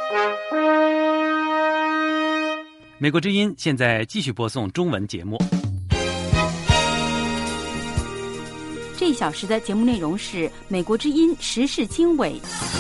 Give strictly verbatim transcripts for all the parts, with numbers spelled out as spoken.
美国之音现在继续播送中文节目。 这一小时的节目内容是美国之音时事经纬。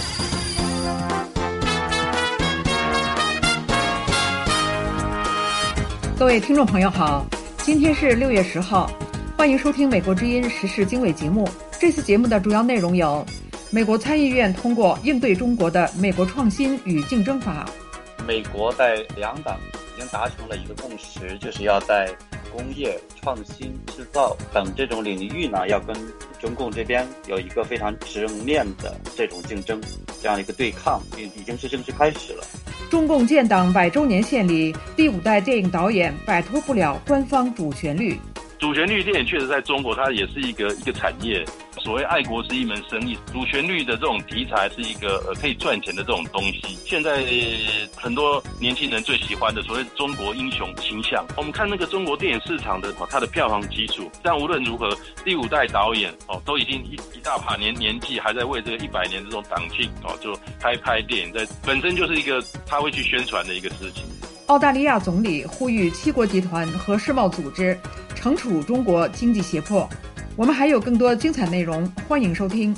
各位听众朋友好，今天是六月十号，欢迎收听美国之音时事经纬节目。这次节目的主要内容有：美国参议院通过应对中国的美国创新与竞争法； 美国在两党已经达成了一个共识，就是要在工业、创新、制造等这种领域呢，要跟中共这边有一个非常直面的这种竞争，这样一个对抗，已经是正式开始了。 中共建党百周年献礼，第五代电影导演摆脱不了官方主旋律。 主旋律电影确实在中国，它也是一个一个产业。所谓爱国是一门生意，主旋律的这种题材是一个呃可以赚钱的这种东西。现在、呃、很多年轻人最喜欢的所谓中国英雄形象，我们看那个中国电影市场的、哦、它的票房基础，但无论如何，第五代导演哦都已经一一大把年年纪，还在为这个一百年这种党庆哦就拍拍电影，在本身就是一个他会去宣传的一个事情。 澳大利亚总理呼吁七国集团和世贸组织惩处中国经济胁迫。我们还有更多精彩内容，欢迎收听。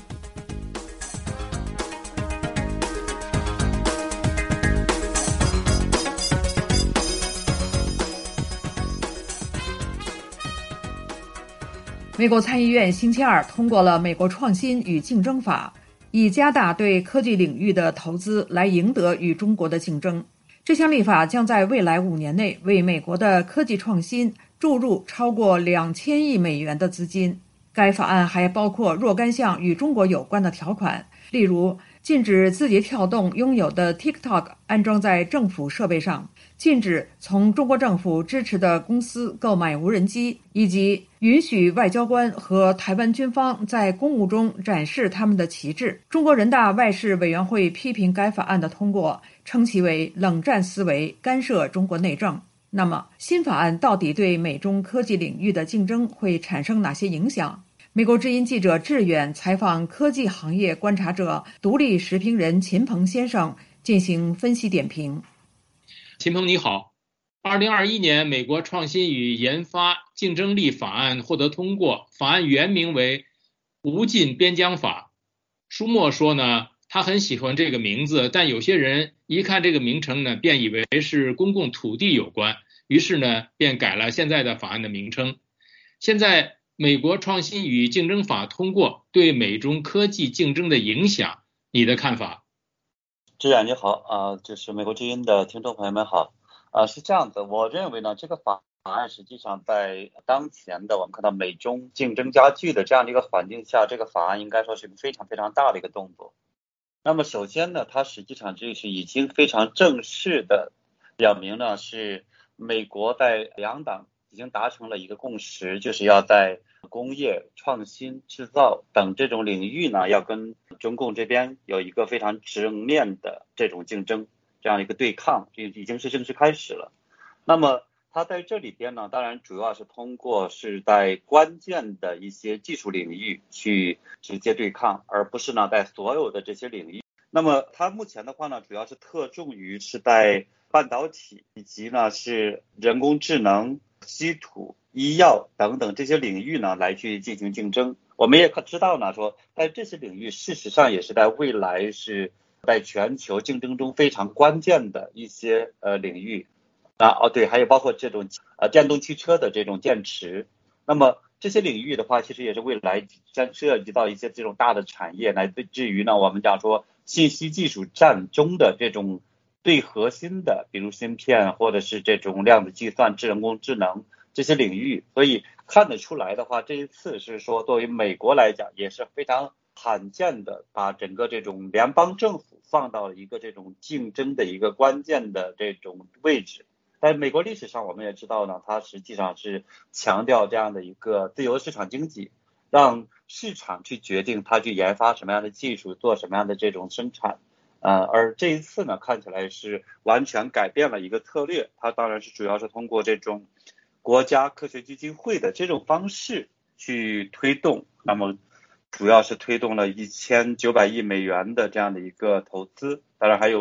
美国参议院星期二通过了美国创新与竞争法，以加大对科技领域的投资来赢得与中国的竞争。这项立法将在未来五年内为美国的科技创新注入超过两千亿美元的资金。该法案还包括若干项与中国有关的条款，例如禁止字节跳动拥有的 TikTok 安装在政府设备上，禁止从中国政府支持的公司购买无人机，以及允许外交官和台湾军方在公务中展示他们的旗帜。中国人大外事委员会批评该法案的通过，称其为冷战思维，干涉中国内政。那么，新法案到底对美中科技领域的竞争会产生哪些影响？美国之音记者志远采访科技行业观察者、独立时评人秦鹏先生进行分析点评。 秦鹏你好，二零二一年美国创新与研发竞争力法案获得通过，法案原名为无尽边疆法。舒默说呢，他很喜欢这个名字，但有些人一看这个名称呢，便以为是公共土地有关，于是呢，便改了现在的法案的名称。现在美国创新与竞争法通过，对美中科技竞争的影响，你的看法？ 志远你好啊、呃，就是美国之音的听众朋友们好啊、呃，是这样的，我认为呢，这个法案实际上在当前的我们看到美中竞争加剧的这样的一个环境下，这个法案应该说是非常非常大的一个动作。那么首先呢，它实际上就是已经非常正式的表明呢，是美国在两党已经达成了一个共识，就是要在工业、创新、制造等这种领域呢，要跟中共这边有一个非常直面的这种竞争，这样一个对抗，这已经是正式开始了。那么它在这里边呢，当然主要是通过是在关键的一些技术领域去直接对抗，而不是呢在所有的这些领域。那么它目前的话呢，主要是特重于是在半导体以及呢是人工智能、稀土、医药等等这些领域呢来去进行竞争。我们也知道呢，说在这些领域事实上也是在未来是在全球竞争中非常关键的一些呃领域啊哦对，还有包括这种呃电动汽车的这种电池。那么这些领域的话，其实也是未来将涉及到一些这种大的产业，乃至于呢我们讲说信息技术战中的这种最核心的，比如芯片或者是这种量子计算、智人工智能这些领域。所以看得出来的话，这一次是说作为美国来讲也是非常罕见的，把整个这种联邦政府放到了一个这种竞争的一个关键的这种位置。在美国历史上我们也知道呢，它实际上是强调这样的一个自由市场经济，让市场去决定它去研发什么样的技术，做什么样的这种生产。呃，而这一次呢，看起来是完全改变了一个策略。它当然是主要是通过这种国家科学基金会的这种方式去推动，那么主要是推动了一千九百亿美元的这样的一个投资，当然还有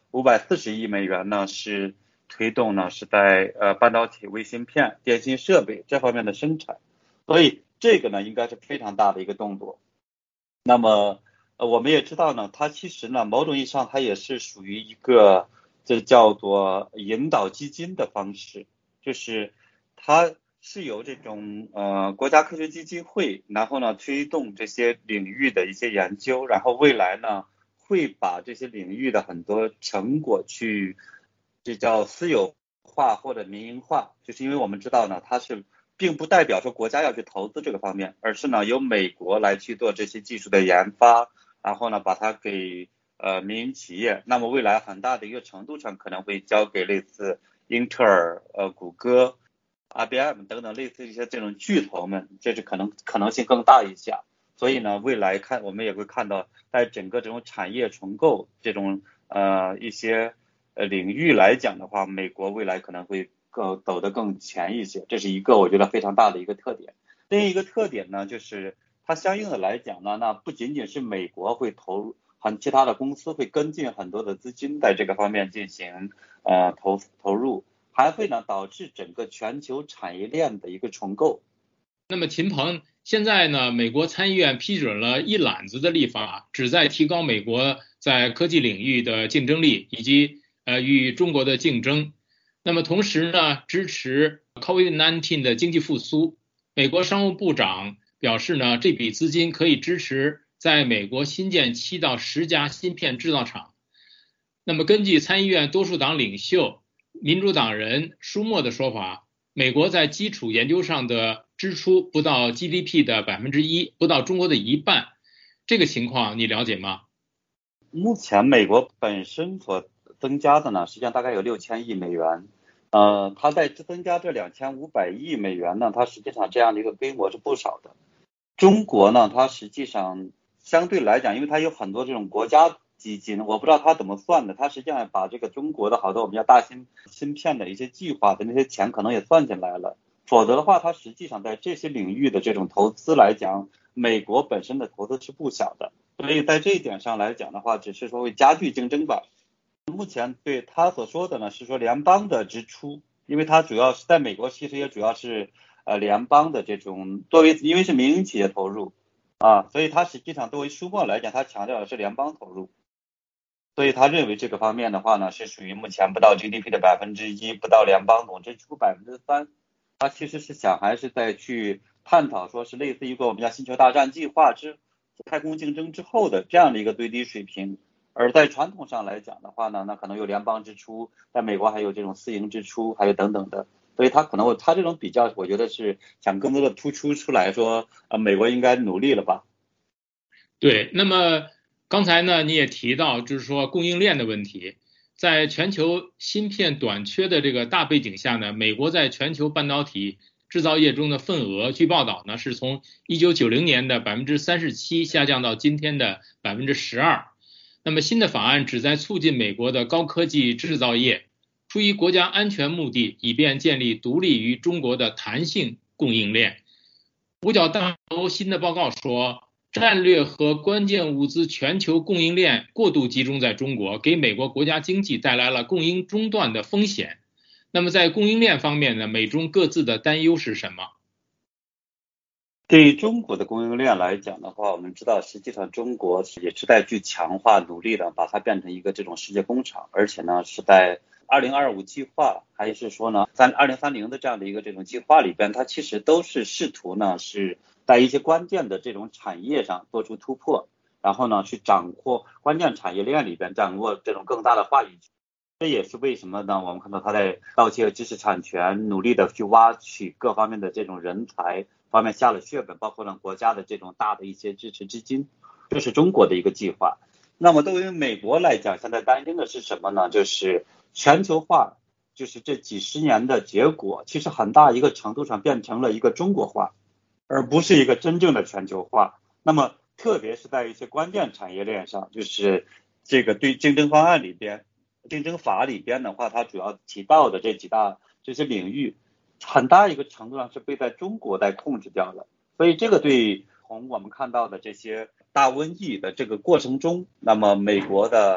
五百四十亿美元呢是推动呢是在呃半导体、微芯片、电信设备这方面的生产，所以这个呢应该是非常大的一个动作。那么呃我们也知道呢，它其实呢某种意义上它也是属于一个这叫做引导基金的方式，就是它是由这种呃国家科学基金会，然后呢推动这些领域的一些研究，然后未来呢会把这些领域的很多成果去这叫私有化或者民营化，就是因为我们知道呢，它是并不代表说国家要去投资这个方面，而是呢由美国来去做这些技术的研发，然后呢把它给呃民营企业，那么未来很大的一个程度上可能会交给类似英特尔、呃谷歌、I B M 等等类似一些这种巨头们，这是可能可能性更大一些。所以呢，未来看我们也会看到，在整个这种产业重构这种呃一些呃领域来讲的话，美国未来可能会更走得更前一些，这是一个我觉得非常大的一个特点。另一个特点呢，就是它相应的来讲呢，那不仅仅是美国会投入，很其他的公司会跟进很多的资金在这个方面进行呃投投入，还会呢导致整个全球产业链的一个重构。 那么秦鹏，现在呢，美国参议院批准了一揽子的立法，旨在提高美国在科技领域的竞争力以及呃与中国的竞争。那么同时呢，支持 COVID 十九 的经济复苏。美国商务部长表示呢，这笔资金可以支持在美国新建七到十家芯片制造厂。那么根据参议院多数党领袖民主党人舒默的说法，美国在基础研究上的支出不到 G D P 的百分之一，不到中国的一半，这个情况你了解吗？ 目前美国本身所增加的呢，实际上大概有六千亿美元。呃，它在增加这两千五百亿美元呢，它实际上这样的一个规模是不少的。中国呢，它实际上相对来讲，因为它有很多这种国家基金，我不知道它怎么算的，它实际上把这个中国的好多我们叫大芯芯片的一些计划的那些钱可能也算进来了。否则的话，它实际上在这些领域的这种投资来讲，美国本身的投资是不小的，所以在这一点上来讲的话，只是说会加剧竞争吧。目前对他所说的呢，是说联邦的支出，因为它主要是在美国，其实也主要是呃联邦的这种作为，因为是民营企业投入啊，所以它实际上作为舒默来讲，他强调的是联邦投入，所以他认为这个方面的话呢，是属于目前不到 G D P 的百分之一，不到联邦总支出百分之三。他其实是想还是在去探讨，说是类似一个我们叫星球大战计划之太空竞争之后的这样的一个最低水平。而在传统上来讲的话呢，那可能有联邦支出，在美国还有这种私营支出，还有等等的，所以他可能他这种比较，我觉得是想更多的突出出来说，呃，美国应该努力了吧？ 对，那么刚才呢你也提到，就是说供应链的问题。在全球芯片短缺的这个大背景下呢，美国在全球半导体制造业中的份额，据报道呢是从一九九零年的百分之三十七下降到今天的百分之十二。那么新的法案旨在促进美国的高科技制造业，出于国家安全目的，以便建立独立于中国的弹性供应链。五角大楼新的报告说，战略和关键物资全球供应链过度集中在中国，给美国国家经济带来了供应中断的风险。那么在供应链方面呢，美中各自的担忧是什么？ 对于中国的供应链来讲的话，我们知道实际上中国也是在去强化努力的把它变成一个这种世界工厂，而且呢是在二零二五计划还是说呢三二零三零的这样的一个这种计划里边，它其实都是试图呢是在一些关键的这种产业上做出突破，然后呢去掌握关键产业链里边掌握这种更大的话语权。这也是为什么呢？我们看到他在盗窃知识产权，努力的去挖取各方面的这种人才方面下了血本，包括呢国家的这种大的一些支持资金，这是中国的一个计划。那么对于美国来讲，现在担心的是什么呢？就是全球化，就是这几十年的结果，其实很大一个程度上变成了一个中国化，而不是一个真正的全球化。那么特别是在一些关键产业链上，就是这个对竞争方案里边。竞争法里边的话，它主要提到的这几大这些领域，很大一个程度上是被在中国在控制掉了。所以这个对从我们看到的这些大瘟疫的这个过程中，那么美国的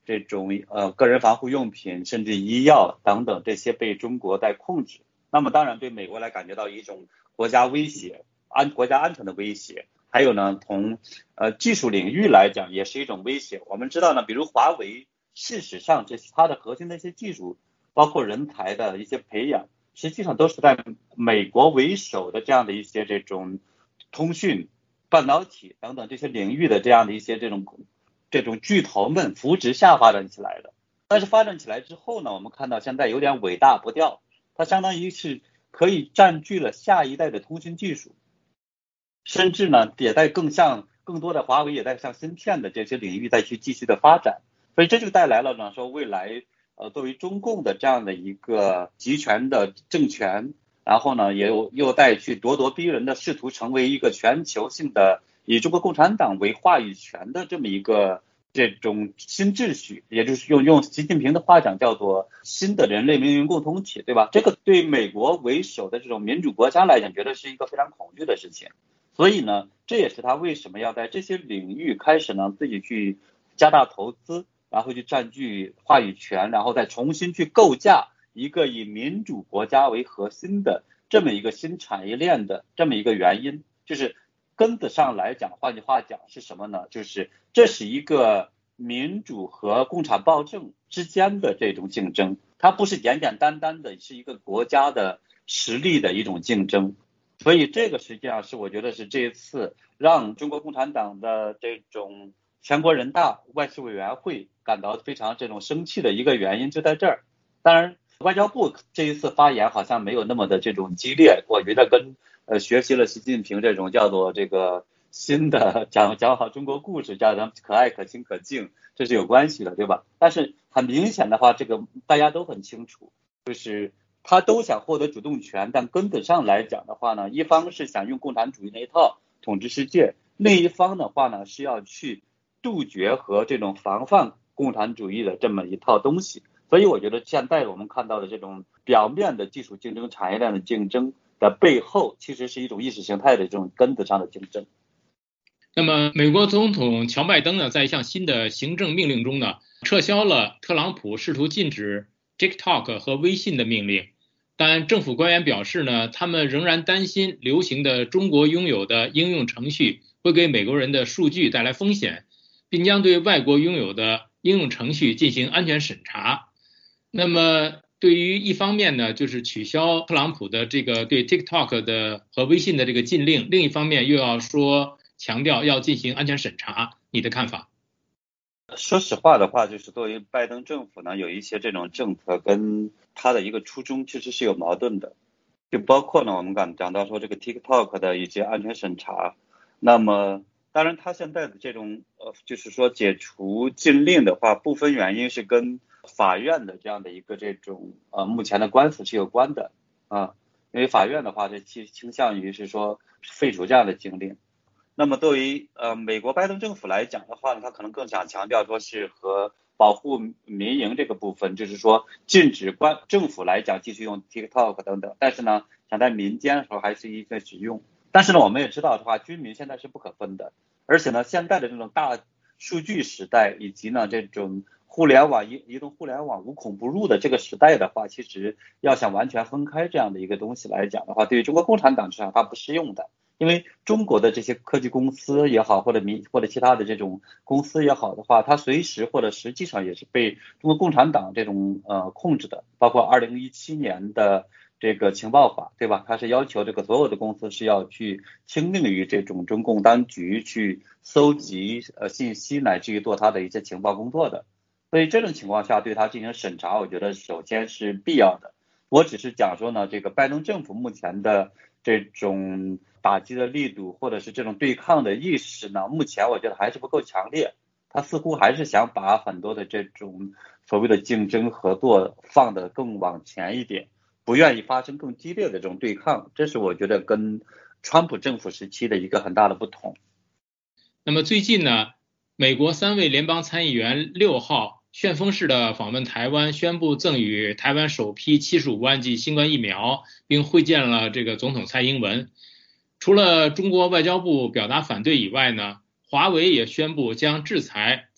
这种呃个人防护用品，甚至医药等等这些被中国在控制。那么当然对美国来感觉到一种国家威胁，安国家安全的威胁。还有呢，从呃技术领域来讲也是一种威胁。我们知道呢，比如华为，事实上这它的核心的一些技术，包括人才的一些培养，实际上都是在美国为首的这样的一些这种通讯、半导体等等这些领域的这样的一些这种这种巨头们扶植下发展起来的。但是发展起来之后呢，我们看到现在有点尾大不掉，它相当于是可以占据了下一代的通讯技术，甚至呢也在更像更多的华为也在向芯片的这些领域再去继续的发展。所以这就带来了呢说未来呃作为中共的这样的一个集权的政权，然后呢也有又在去咄咄逼人的试图成为一个全球性的以中国共产党为话语权的这么一个这种新秩序，也就是用用习近平的话讲叫做新的人类命运共同体，对吧？这个对美国为首的这种民主国家来讲，觉得是一个非常恐惧的事情。所以呢，这也是他为什么要在这些领域开始呢自己去加大投资，然后去占据话语权，然后再重新去构架一个以民主国家为核心的这么一个新产业链的这么一个原因。就是根子上来讲，换句话讲是什么呢？就是这是一个民主和共产暴政之间的这种竞争，它不是简简单单的是一个国家的实力的一种竞争。所以这个实际上是我觉得是这一次让中国共产党的这种全国人大外事委员会感到非常这种生气的一个原因就在这儿。当然外交部这一次发言好像没有那么的这种激烈，我觉得跟呃学习了习近平这种叫做这个新的讲讲好中国故事，叫咱可爱可亲可敬，这是有关系的，对吧？但是很明显的话，这个大家都很清楚，就是他都想获得主动权，但根本上来讲的话呢，一方是想用共产主义那一套统治世界，另一方的话呢是要去杜绝和这种防范共产主义的这么一套东西。所以我觉得现在我们看到的这种表面的技术竞争、产业链的竞争的背后，其实是一种意识形态的这种根子上的竞争。 那么美国总统乔拜登呢，在一项新的行政命令中呢，撤销了特朗普试图禁止 TikTok 和微信的命令，但政府官员表示呢，他们仍然担心流行的中国拥有的应用程序会给美国人的数据带来风险，并将对外国拥有的应用程序进行安全审查。那么对于一方面呢，就是取消特朗普的这个对 TikTok 的和微信的这个禁令，另一方面又要说强调要进行安全审查，你的看法？ 说实话的话，就是作为拜登政府呢，有一些这种政策跟他的一个初衷其实是有矛盾的，就包括呢我们刚讲到说这个 TikTok 的一些安全审查。那么当然他现在的这种呃，就是说解除禁令的话，部分原因是跟法院的这样的一个这种呃目前的官司是有关的啊，因为法院的话是倾倾向于是说废除这样的禁令。那么对于呃美国拜登政府来讲的话呢，他可能更想强调说是和保护民营这个部分，就是说禁止官政府来讲继续用 TikTok 等等，但是呢想在民间的时候还是一个使用。但是呢我们也知道的话，军民现在是不可分的，而且呢现在的这种大数据时代以及呢这种互联网移移动互联网无孔不入的这个时代的话，其实要想完全分开这样的一个东西来讲的话，对于中国共产党至少它不适用的。因为中国的这些科技公司也好，或者民或者其他的这种公司也好的话，它随时或者实际上也是被中国共产党这种呃控制的。包括二零一七年的这个情报法，对吧？它是要求这个所有的公司是要去听命于这种中共当局去搜集呃信息，乃至于做它的一些情报工作的。所以这种情况下对它进行审查，我觉得首先是必要的。我只是讲说呢，这个拜登政府目前的这种打击的力度，或者是这种对抗的意识呢，目前我觉得还是不够强烈。他似乎还是想把很多的这种所谓的竞争合作放得更往前一点，不愿意发生更激烈的这种对抗，这是我觉得跟川普政府时期的一个很大的不同。 那么最近呢，美国三位联邦参议员六号旋风式的访问台湾，宣布赠予台湾首批七十五万剂新冠疫苗，并会见了这个总统蔡英文。除了中国外交部表达反对以外呢，华为也宣布将制裁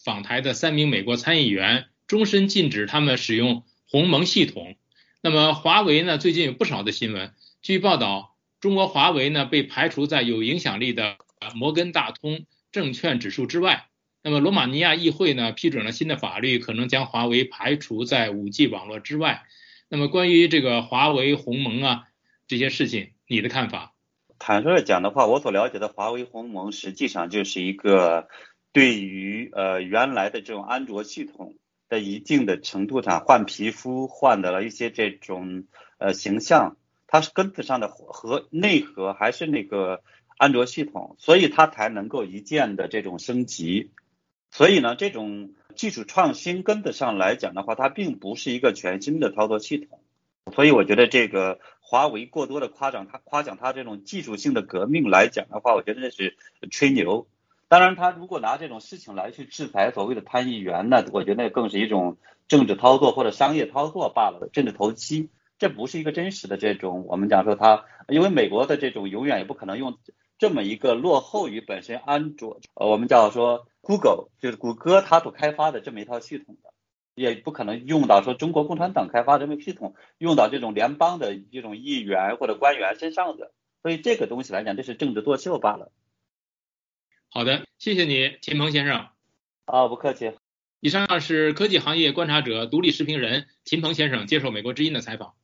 访台的三名美国参议员，终身禁止他们使用鸿蒙系统。那么华为呢，最近有不少的新闻，据报道，中国华为呢被排除在有影响力的摩根大通证券指数之外。那么罗马尼亚议会呢批准了新的法律，可能将华为排除在 五 G 网络之外。那么关于这个华为鸿蒙啊这些事情，你的看法？ 坦率讲的话，我所了解的华为鸿蒙实际上就是一个对于呃原来的这种安卓系统的一定的程度上换皮肤，换的了一些这种呃形象，它是根子上的和内核还是那个安卓系统，所以它才能够一键的这种升级。所以呢，这种技术创新根子上来讲的话，它并不是一个全新的操作系统。所以我觉得这个华为过多的夸奖它夸奖它这种技术性的革命来讲的话，我觉得那是吹牛。当然他如果拿这种事情来去制裁所谓的参议员呢，我觉得那更是一种政治操作或者商业操作罢了，政治投机。这不是一个真实的这种我们讲说它，因为美国的这种永远也不可能用这么一个落后于本身安卓呃我们叫说 Google 就是谷歌它所开发的这么一套系统的，也不可能用到说中国共产党开发这么一个系统用到这种联邦的这种议员或者官员身上的，所以这个东西来讲这是政治作秀罢了。 好的，谢谢你秦鹏先生。 啊，不客气。 以上是科技行业观察者、独立时评人秦鹏先生接受美国之音的采访。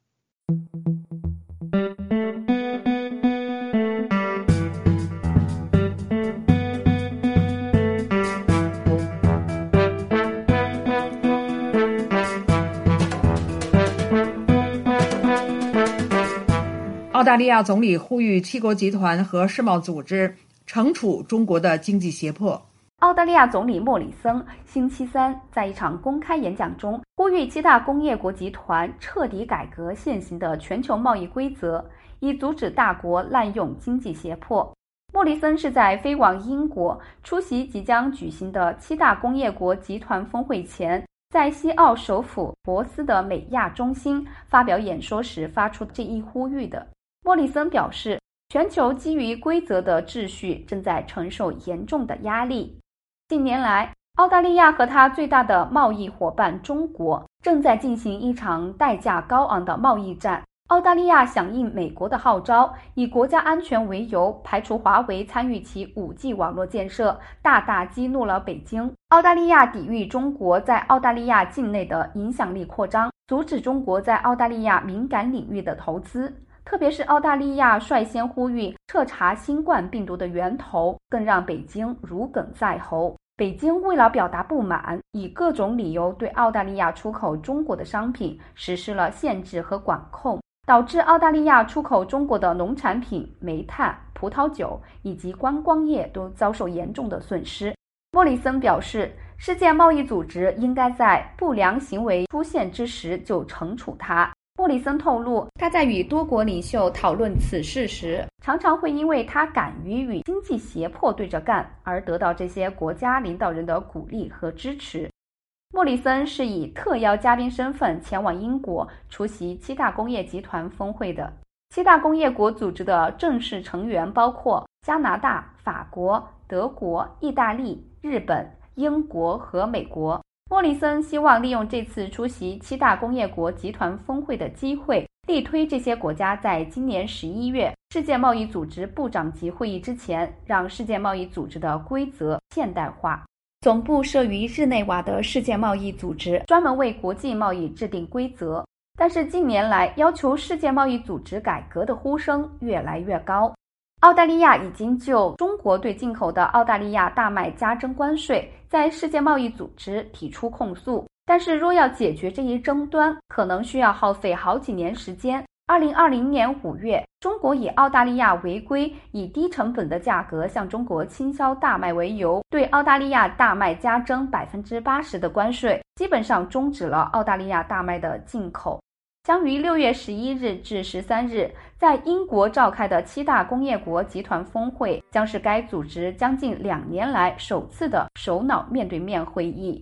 澳大利亚总理呼吁七国集团和世贸组织惩处中国的经济胁迫。 澳大利亚总理莫里森星期三在一场公开演讲中呼吁七大工业国集团彻底改革现行的全球贸易规则，以阻止大国滥用经济胁迫。莫里森是在飞往英国出席即将举行的七大工业国集团峰会前，在西澳首府珀斯的美亚中心发表演说时发出这一呼吁的。莫里森表示，全球基于规则的秩序正在承受严重的压力。近年来，澳大利亚和它最大的贸易伙伴中国正在进行一场代价高昂的贸易战。澳大利亚响应美国的号召，以国家安全为由排除华为参与其 五 G 网络建设，大大激怒了北京。澳大利亚抵御中国在澳大利亚境内的影响力扩张，阻止中国在澳大利亚敏感领域的投资。特别是澳大利亚率先呼吁彻查新冠病毒的源头，更让北京如鲠在喉。北京为了表达不满，以各种理由对澳大利亚出口中国的商品实施了限制和管控，导致澳大利亚出口中国的农产品、煤炭、葡萄酒以及观光业都遭受严重的损失。莫里森表示，世界贸易组织应该在不良行为出现之时就惩处它。莫里森透露，他在与多国领袖讨论此事时，常常会因为他敢于与经济胁迫对着干而得到这些国家领导人的鼓励和支持。莫里森是以特邀嘉宾身份前往英国出席七大工业集团峰会的。七大工业国组织的正式成员包括加拿大、法国、德国、意大利、日本、英国和美国。莫里森希望利用这次出席七大工业国集团峰会的机会，力推这些国家在今年十一月世界贸易组织部长级会议之前，让世界贸易组织的规则现代化。总部设于日内瓦的世界贸易组织专门为国际贸易制定规则，但是近年来要求世界贸易组织改革的呼声越来越高。澳大利亚已经就中国对进口的澳大利亚大麦加征关税，在世界贸易组织提出控诉。但是若要解决这一争端，可能需要耗费好几年时间。二零二零年五月，中国以澳大利亚违规以低成本的价格向中国倾销大麦为由，对澳大利亚大麦加征 百分之八十 的关税，基本上终止了澳大利亚大麦的进口。将于六月十一日至十三日在英国召开的七大工业国集团峰会，将是该组织将近两年来首次的首脑面对面会议。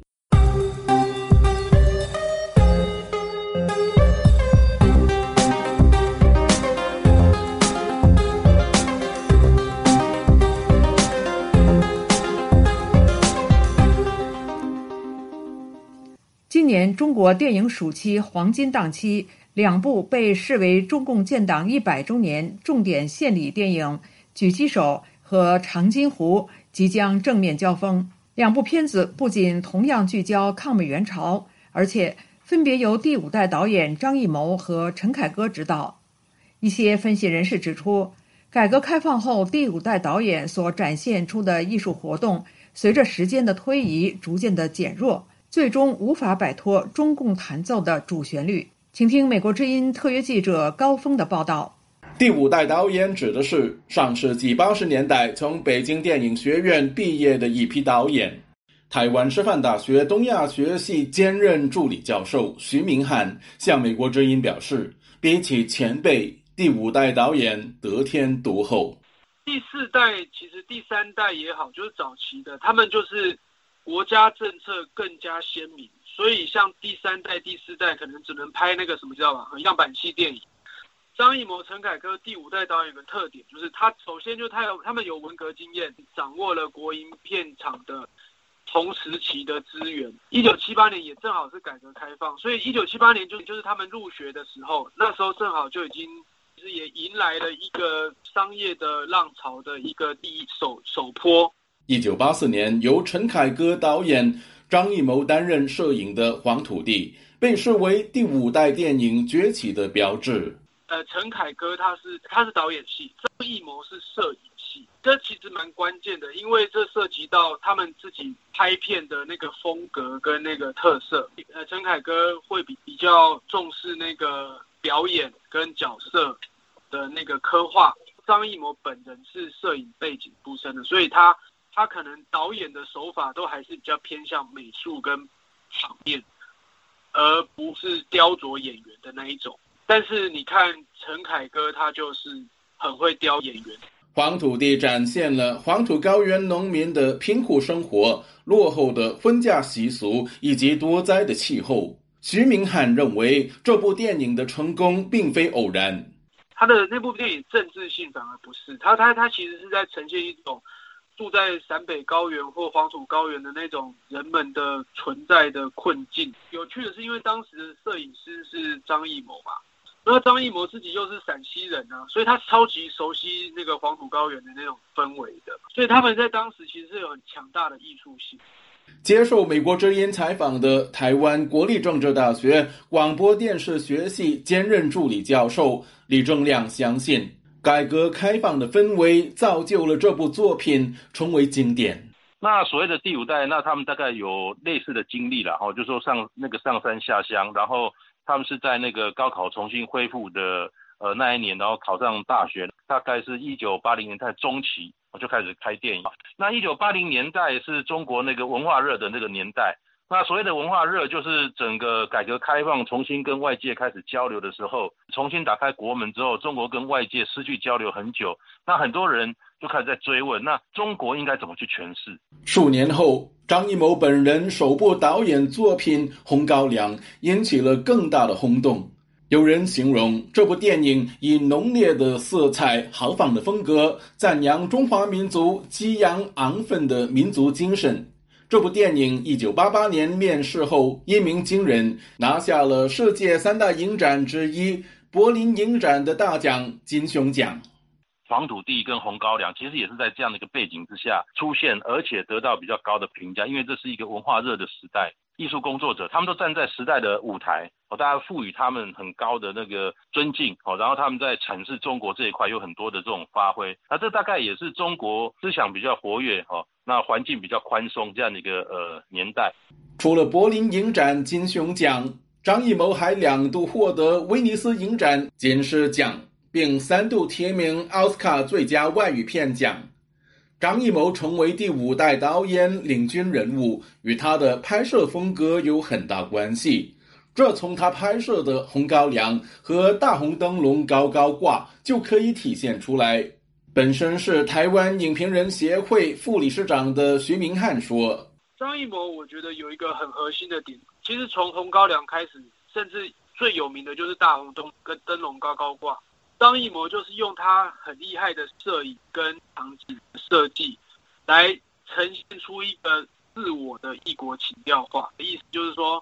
年中国电影暑期黄金档期，两部被视为中共建党一百周年重点献礼电影《狙击手》和《长津湖》即将正面交锋。两部片子不仅同样聚焦抗美援朝，而且分别由第五代导演张艺谋和陈凯歌执导。一些分析人士指出，改革开放后第五代导演所展现出的艺术活动，随着时间的推移逐渐的减弱，最终无法摆脱中共弹奏的主旋律。请听美国之音特约记者高峰的报道。 第五代导演指的是上世纪八十年代从北京电影学院毕业的一批导演。台湾师范大学东亚学系兼任助理教授徐明翰向美国之音表示，比起前辈，第五代导演得天独厚。 第四代其实第三代也好，就是早期的，他们就是国家政策更加鲜明，所以像第三代第四代可能只能拍那个什么知道吧，样板戏电影。张艺谋、陈凯歌第五代导演有个特点，就是他首先就他有他们有文革经验，掌握了国营片场的同时期的资源。一九七八年也正好是改革开放，所以一九七八年就就是他们入学的时候，那时候正好就已经其实也迎来了一个商业的浪潮的一个第一首首波。 一九八四年由陈凯歌导演、张艺谋担任摄影的《黄土地》被视为第五代电影崛起的标志。 呃，陈凯歌他是他是导演系，张艺谋是摄影系，这其实蛮关键的，因为这涉及到他们自己拍片的那个风格跟那个特色。呃，陈凯歌会比比较重视那个表演跟角色的那个刻画，张艺谋本人是摄影背景出身的，所以他他可能导演的手法都还是比较偏向美术跟场面，而不是雕琢演员的那一种。但是你看陈凯歌，他就是很会雕演员。 黄土地展现了黄土高原农民的贫苦生活、落后的婚嫁习俗以及多灾的气候。徐明翰认为这部电影的成功并非偶然。 他的那部电影政治性反而不是，他他他其实是在呈现一种住在陕北高原或黄土高原的那种人们的存在的困境。有趣的是，因为当时的摄影师是张艺谋嘛，那张艺谋自己又是陕西人啊，所以他超级熟悉那个黄土高原的那种氛围的，所以他们在当时其实是有很强大的艺术性。 接受美国之音采访的台湾国立政治大学广播电视学系兼任助理教授李正亮相信，改革开放的氛围造就了这部作品成为经典。 那所谓的第五代，那他们大概有类似的经历啦，就说上那个上山下乡，然后他们是在那个高考重新恢复的呃那一年，然后考上大学，大概是一九八零年代中期就开始拍电影。那一九八零年代是中国那个文化热的那个年代。那所谓的文化热，就是整个改革开放重新跟外界开始交流的时候，重新打开国门之后，中国跟外界失去交流很久，那很多人就开始在追问，那中国应该怎么去诠释？ 数年后，张艺谋本人首部导演作品《红高粱》引起了更大的轰动。有人形容这部电影以浓烈的色彩、豪放的风格，赞扬中华民族激扬昂奋的民族精神。这部电影一九八八年面世后一鸣惊人，拿下了世界三大影展之一柏林影展的大奖金熊奖。 黄土地跟红高粱其实也是在这样的一个背景之下出现，而且得到比较高的评价，因为这是一个文化热的时代，艺术工作者他们都站在时代的舞台，大家赋予他们很高的那个尊敬，然后他们在阐释中国这一块有很多的这种发挥。那这大概也是中国思想比较活跃，那环境比较宽松这样的一个呃年代。 除了柏林影展金熊奖，张艺谋还两度获得威尼斯影展金狮奖，并三度提名奥斯卡最佳外语片奖。张艺谋成为第五代导演领军人物，与他的拍摄风格有很大关系。这从他拍摄的《红高粱》和《大红灯笼高高挂》就可以体现出来。本身是台湾影评人协会副理事长的徐明翰说， 张艺谋我觉得有一个很核心的点，其实从《红高粱》开始，甚至最有名的就是《大红灯跟灯笼高高挂》，张艺谋就是用他很厉害的摄影跟场景设计来呈现出一个自我的异国情调化的意思，就是说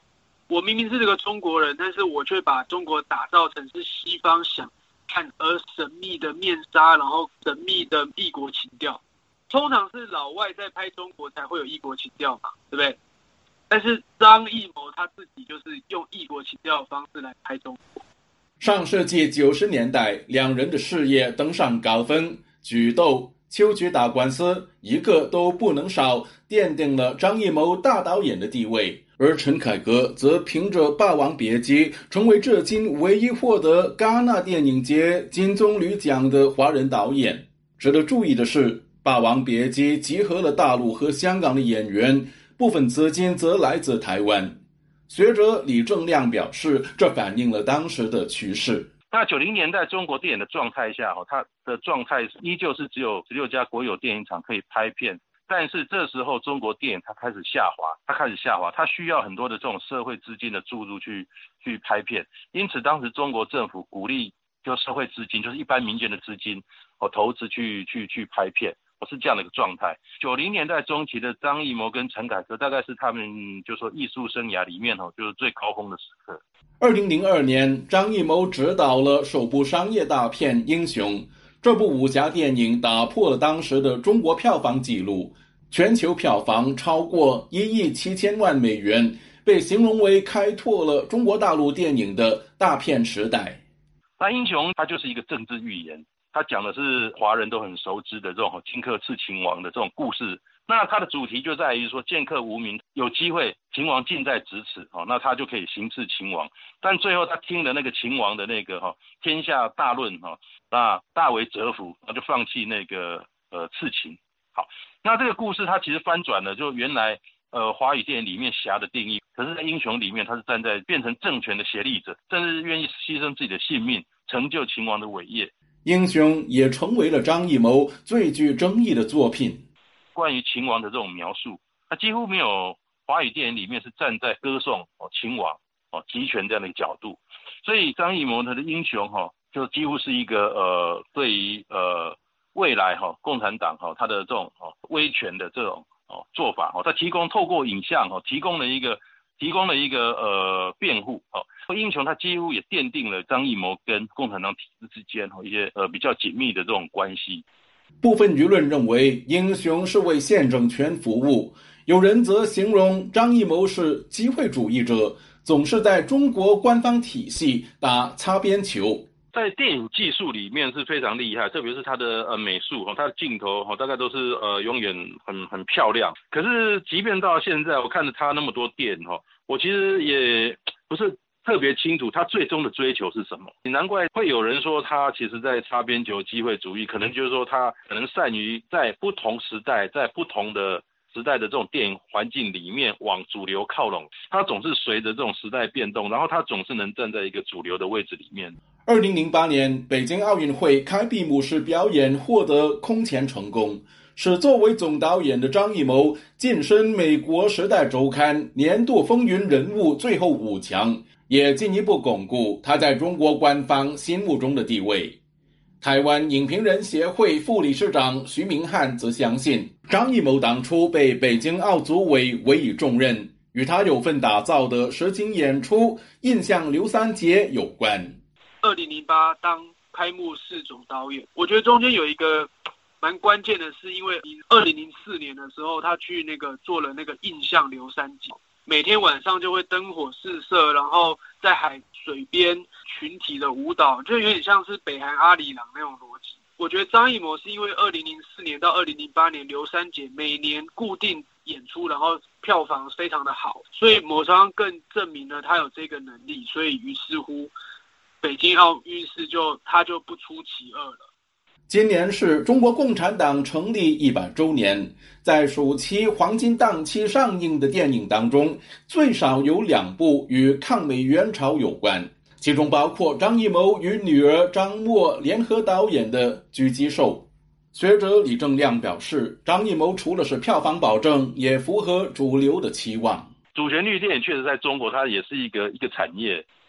我明明是这个中国人，但是我却把中国打造成是西方想看而神秘的面纱，然后神秘的异国情调。通常是老外在拍中国才会有异国情调嘛，对不对？但是张艺谋他自己就是用异国情调的方式来拍中国。 上世纪九十年代，两人的事业登上高峰，举斗、秋菊打官司，一个都不能少，奠定了张艺谋大导演的地位。而陈凯歌则凭着《霸王别姬》成为至今唯一获得戛纳电影节金棕榈奖的华人导演。值得注意的是，《霸王别姬》集合了大陆和香港的演员，部分资金则来自台湾。学者李正亮表示，这反映了当时的趋势。 那九零年代中国电影的状态下，它的状态依旧是只有十六家国有电影厂可以拍片。但是这时候中国电影它开始下滑，它开始下滑，它需要很多的这种社会资金的注入去去拍片，因此当时中国政府鼓励就社会资金，就是一般民间的资金哦投资去去去拍片，哦是这样的一个状态。九零年代中期的张艺谋跟陈凯歌大概是他们就说艺术生涯里面哦就是最高峰的时刻。 二零零二年，张艺谋执导了首部商业大片《英雄》。这部武侠电影打破了当时的中国票房纪录，全球票房超过一亿七千万美元，被形容为开拓了中国大陆电影的大片时代。 那英雄它就是一个政治寓言，它讲的是华人都很熟知的这种荆轲刺秦王的这种故事。那它的主题就在于说剑客无名，有机会秦王近在咫尺，哦，那他就可以行刺秦王。但最后他听了那个秦王的那个哈、哦、天下大论哈、哦，那大为折服，那就放弃那个呃刺秦。好，那这个故事它其实翻转了，就原来呃华语电影里面侠的定义，可是在英雄里面他是站在变成政权的协力者，甚至愿意牺牲自己的性命，成就秦王的伟业。 英雄也成为了张艺谋最具争议的作品。 关于秦王的这种描述，他几乎没有华语电影里面是站在歌颂哦秦王哦集权这样的一个角度，所以张艺谋他的英雄哈、哦，就几乎是一个呃对于呃未来哈、哦、共产党哈、哦、他的这种哦威权的这种哦做法哦，他提供透过影像哦提供了一个提供了一个呃辩护哦，英雄他几乎也奠定了张艺谋跟共产党体制之间哦一些呃比较紧密的这种关系。 部分舆论认为英雄是为现政权服务，有人则形容张艺谋是机会主义者，总是在中国官方体系打擦边球。 在电影技术里面是非常厉害，特别是他的呃美术，他的镜头大概都是呃永远很很漂亮。可是即便到现在，我看着他那么多电影，我其实也不是特别清楚他最终的追求是什么。难怪会有人说他其实在擦边球机会主义，可能就是说他可能善于在不同时代在不同的时代的这种电影环境里面往主流靠拢，他总是随着这种时代变动，然后他总是能站在一个主流的位置里面。 二零零八年北京奥运会开闭幕式表演获得空前成功，使作为总导演的张艺谋晋升美国《时代周刊》年度风云人物最后五强，也进一步巩固他在中国官方心目中的地位。台湾影评人协会副理事长徐明翰则相信，张艺谋当初被北京奥组委委以重任，与他有份打造的实景演出《印象刘三杰》有关。 二零零八当开幕式总导演，我觉得中间有一个蛮关键的是，因为二零零四年的时候，他去那个做了那个印象刘三杰，每天晚上就会灯火四射，然后在海水边群体的舞蹈，就有点像是北韩阿里郎那种逻辑。我觉得张艺谋是因为二零零四年到二零零八年刘三杰每年固定演出，然后票房非常的好，所以某程度更证明了他有这个能力，所以于是乎北京奥运是就他就不出其二了。 今年是中国共产党成立一百周年，在暑期黄金档期上映的电影当中，最少有两部与抗美援朝有关，其中包括张艺谋与女儿张默联合导演的《狙击手》。学者李正亮表示，张艺谋除了是票房保证，也符合主流的期望。 主旋律电影确实在中国它也是一个一个产业，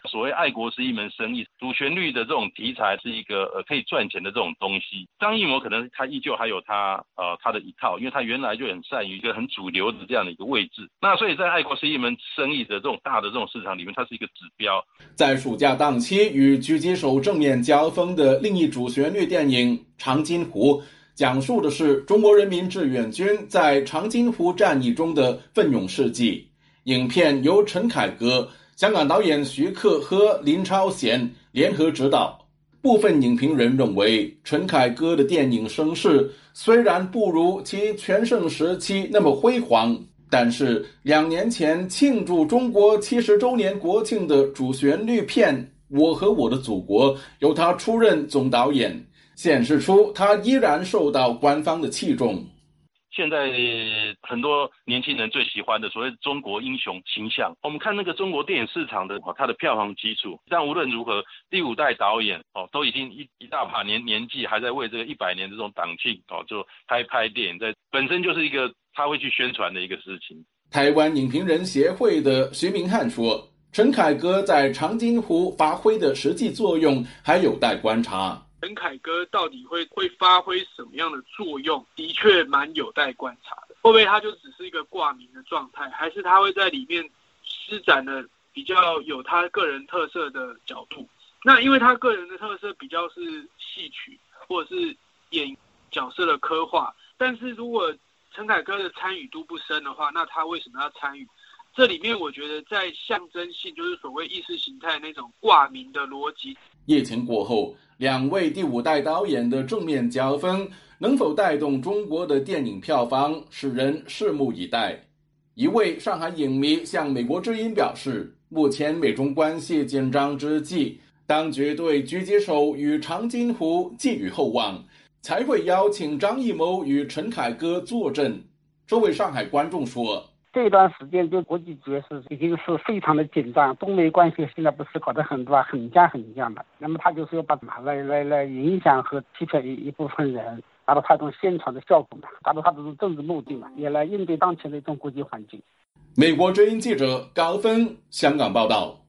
所谓爱国是一门生意，主旋律的这种题材是一个呃可以赚钱的这种东西。张艺谋可能他依旧还有他呃他的一套，因为他原来就很善于一个很主流的这样的一个位置。那所以在爱国是一门生意的这种大的这种市场里面，它是一个指标。 在暑假档期与狙击手正面交锋的另一主旋律电影《长津湖》，讲述的是中国人民志愿军在长津湖战役中的奋勇事迹。影片由陈凯歌、香港导演徐克和林超贤联合执导。部分影评人认为，陈凯歌的电影声势虽然不如其全盛时期那么辉煌，但是两年前庆祝中国七十周年国庆的主旋律片《我和我的祖国》由他出任总导演，显示出他依然受到官方的器重。 现在很多年轻人最喜欢的所谓中国英雄形象，我们看那个中国电影市场的它的票房基础，但无论如何，第五代导演哦都已经一一大把年年纪，还在为这个一百年这种党庆哦就拍拍电影，在本身就是一个他会去宣传的一个事情。 台湾影评人协会的徐明翰说，陈凯歌在长津湖发挥的实际作用还有待观察。 陈凯歌到底会会发挥什么样的作用，的确蛮有待观察的。会不会他就只是一个挂名的状态，还是他会在里面施展的比较有他个人特色的角度？那因为他个人的特色比较是戏曲或者是演角色的刻画，但是如果陈凯歌的参与度不深的话，那他为什么要参与？这里面我觉得在象征性，就是所谓意识形态那种挂名的逻辑。 疫情过后，两位第五代导演的正面交锋能否带动中国的电影票房，使人拭目以待。一位上海影迷向美国之音表示，目前美中关系紧张之际，当局对狙击手与长津湖寄予厚望，才会邀请张艺谋与陈凯歌坐镇。这位上海观众说， 这段时间就国际局势已经是非常的紧张，中美关系现在不是搞得很多很僵很僵的，那么他就是要把它来来来影响和欺骗一一部分人，达到他这种宣传的效果嘛，达到他这种政治目的嘛，也来应对当前的一种国际环境。 美国之音记者高芬香港报道。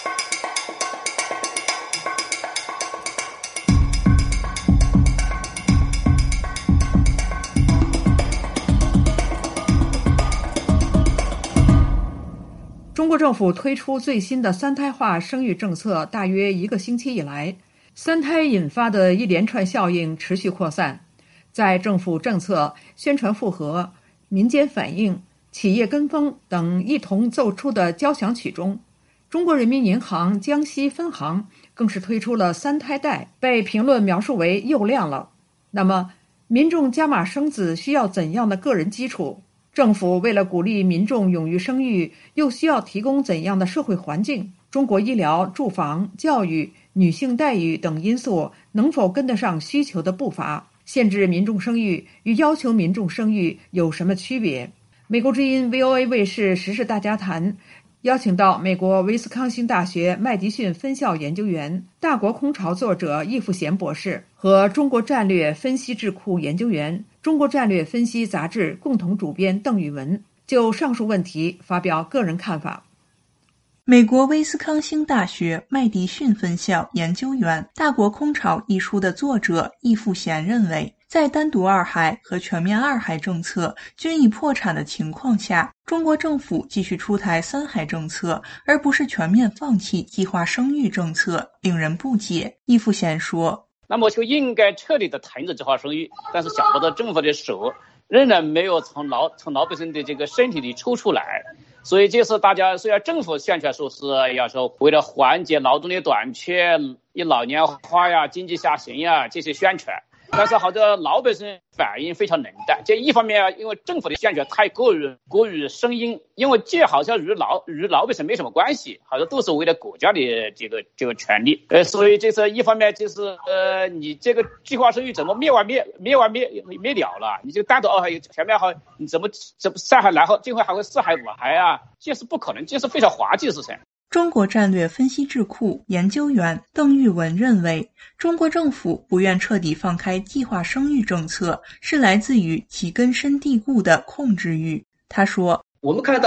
中国政府推出最新的三胎化生育政策大约一个星期以来，三胎引发的一连串效应持续扩散。在政府政策、宣传附和、民间反应、企业跟风等一同奏出的交响曲中，中国人民银行江西分行更是推出了三胎贷，被评论描述为又亮了。那么，民众加码生子需要怎样的个人基础？政府为了鼓励民众勇于生育，又需要提供怎样的社会环境？中国医疗、住房、教育、女性待遇等因素能否跟得上需求的步伐？限制民众生育与要求民众生育有什么区别？美国之音 V O A 卫视时事大家谈邀请到美国威斯康星大学麦迪逊分校研究员、大国空巢作者易富贤博士和中国战略分析智库研究员、中国战略分析杂志共同主编邓宇文，就上述问题发表个人看法。 美国威斯康星大学麦迪逊分校研究员、《大国空巢》一书的作者易富贤认为，在单独二孩和全面二孩政策均已破产的情况下，中国政府继续出台三孩政策，而不是全面放弃计划生育政策，令人不解。易富贤说， 那么就应该彻底的停止计划生育，但是想不到政府的手仍然没有从老从老百姓的这个身体里抽出来。所以这次大家虽然政府宣传说是要说为了缓解劳动力短缺、以老年化呀、经济下行呀这些宣传，但是好多老百姓反应非常冷淡。这一方面因为政府的宣传太过于过于生硬，因为这好像与老与老百姓没什么关系，好像都是为了国家的这个这个权利。呃，所以这是一方面就是呃，你这个计划生育怎么灭完灭灭完灭灭了了？你这个单独二孩全面好，你怎么怎么三孩然后今后还会四孩五孩啊？这是不可能，这是非常滑稽的事情。 中国战略分析智库研究员邓玉文认为，中国政府不愿彻底放开计划生育政策，是来自于其根深蒂固的控制欲。他说， 我们看到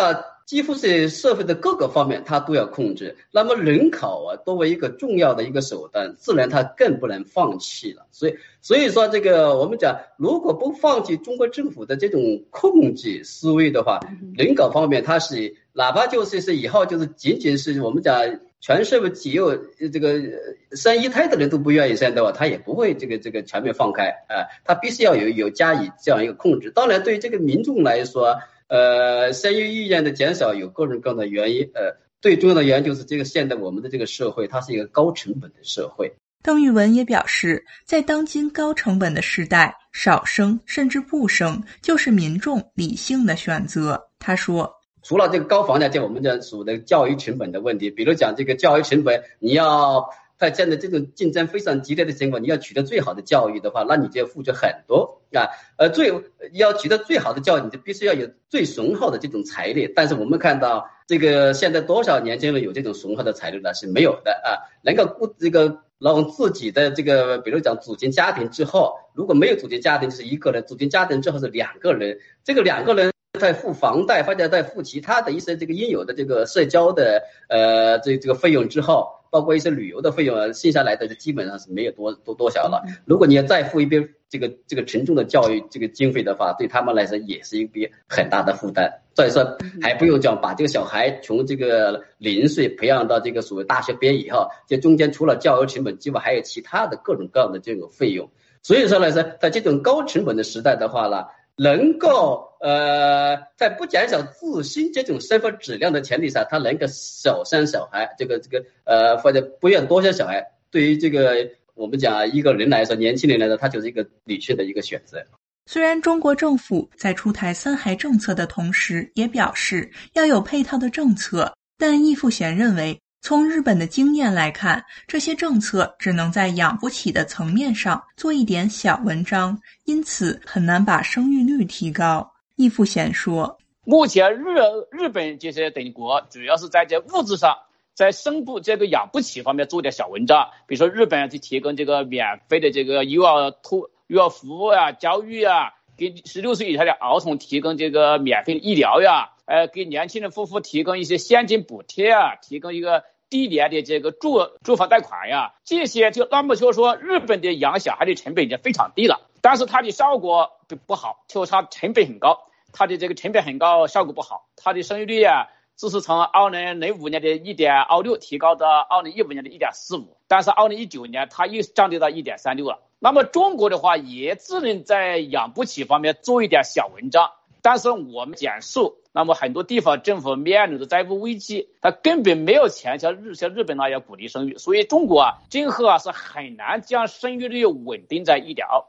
几乎是社会的各个方面它都要控制。那么人口啊，作为一个重要的一个手段，自然它更不能放弃了。所以所以说这个我们讲，如果不放弃中国政府的这种控制思维的话，人口方面它是哪怕就是是以后就是仅仅是我们讲全社会只有这个生一胎的人都不愿意生的话，他也不会这个这个全面放开啊、呃，他必须要有有加以这样一个控制。当然，对于这个民众来说，呃，生育意愿的减少有各种各样的原因，呃，最重要的原因就是这个现在我们的这个社会，它是一个高成本的社会。 邓玉文也表示，在当今高成本的时代，少生甚至不生就是民众理性的选择。他说。 除了这个高房价，就我们讲属的教育成本的问题，比如讲这个教育成本，你要在现在这种竞争非常激烈的情况，你要取得最好的教育的话，那你就要付出很多啊。呃，最要取得最好的教育，你就必须要有最雄厚的这种财力。但是我们看到这个现在多少年轻人有这种雄厚的财力呢？是没有的啊。能够顾这个让自己的这个，比如讲组建家庭之后，如果没有组建家庭就是一个人，组建家庭之后是两个人，这个两个人。在付房贷或者在付其他的一些这个应有的这个社交的呃这这个费用之后，包括一些旅游的费用，剩下来的基本上是没有多多多少了。如果你要再付一笔这个这个沉重的教育这个经费的话，对他们来说也是一笔很大的负担。所以说还不用讲把这个小孩从这个零岁培养到这个所谓大学毕业以后，这中间除了教育成本之外，还有其他的各种各样的这种费用。所以说来说，在这种高成本的时代的话呢，能够呃在不减少自身这种生活质量的前提下，他能够少生小孩，这个这个呃或者不愿多生小孩，对于这个我们讲一个人来说，年轻人来说，他就是一个理性的一个选择。 虽然中国政府在出台三孩政策的同时，也表示要有配套的政策，但易富贤认为，从日本的经验来看，这些政策只能在养不起的层面上做一点小文章，因此很难把生育率提高。易富贤说， 目前日日本这些等国主要是在这物质上，在生不这个养不起方面做点小文章，比如说日本就提供这个免费的这个幼儿托幼儿服务啊、教育啊，给十六岁以下的儿童提供这个免费的医疗呀，呃，给年轻人夫妇提供一些现金补贴啊，提供一个低廉的这个住住房贷款呀，这些就那么就说日本的养小孩的成本已经非常低了，但是它的效果不好，就是它成本很高，它的这个成本很高，效果不好，它的生育率啊，只是从二零零五年的 一点二六 提高到二零一五年的 一点四五， 但是二零一九年它又降低到 一点三六 了。那么中国的话也只能在养不起方面做一点小文章，但是我们讲述，那么很多地方政府面临的债务危机，它根本没有钱像日像日本那样鼓励生育，所以中国啊今后啊是很难将生育率稳定在 一点二。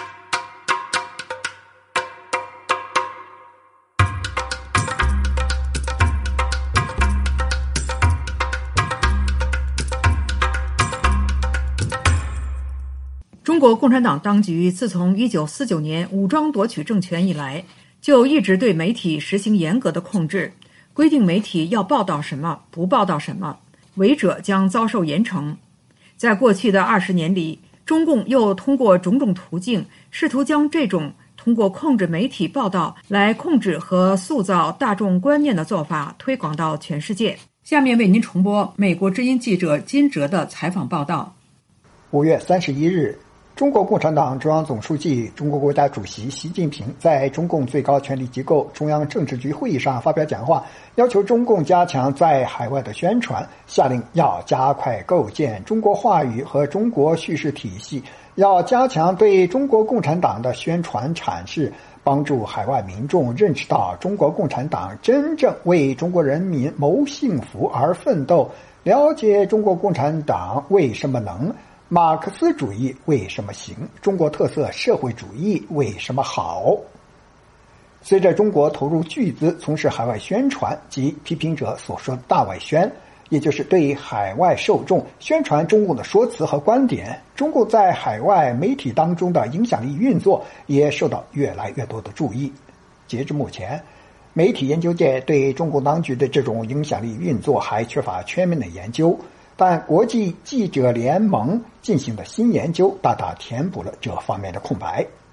中国共产党当局自从一九四九年武装夺取政权以来，就一直对媒体实行严格的控制，规定媒体要报道什么，不报道什么，违者将遭受严惩。在过去的二十年里，中共又通过种种途径，试图将这种通过控制媒体报道来控制和塑造大众观念的做法推广到全世界。下面为您重播美国之音记者金哲的采访报道。 五月三十一日，中国共产党中央总书记、中国国家主席习近平在中共最高权力机构中央政治局会议上发表讲话，要求中共加强在海外的宣传，下令要加快构建中国话语和中国叙事体系，要加强对中国共产党的宣传阐释，帮助海外民众认识到中国共产党真正为中国人民谋幸福而奋斗，了解中国共产党为什么能，马克思主义为什么行，中国特色社会主义为什么好。随着中国投入巨资从事海外宣传及批评者所说的大外宣，也就是对海外受众宣传中共的说辞和观点，中共在海外媒体当中的影响力运作也受到越来越多的注意。截至目前，媒体研究界对中共当局的这种影响力运作还缺乏全面的研究，但国际记者联盟进行的新研究大大填补了这方面的空白。